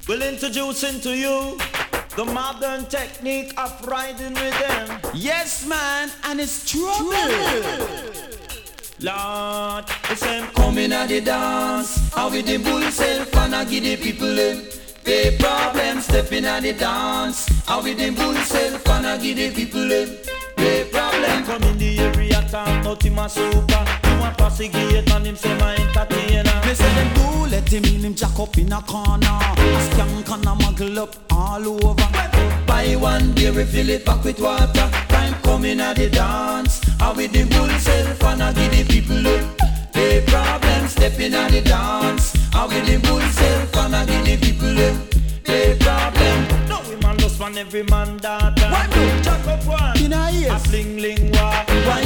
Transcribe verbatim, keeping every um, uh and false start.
We'll introducing to you the modern technique of riding rhythm. Yes, man, and it's trouble. Lord, the same coming at the dance. How with the bull self and I give the people them. Pay problems, stepping at the dance. How with the bull self and I give the people them. Pay problem, come in the area, talk about him a super. You want pass gate and him say my entertainer. They say them do let him in, him jack up in a corner. A skank and a muggle up all over. Buy one beer, refill it back with water. Time coming at the dance. How with the bull self and I give the people them. Pay problem, stepping at the dance. How with the bull self and I give the people them. Pay problem. No woman lost one, every man daughter. What do? Jack up one. In a ears. A fling ling.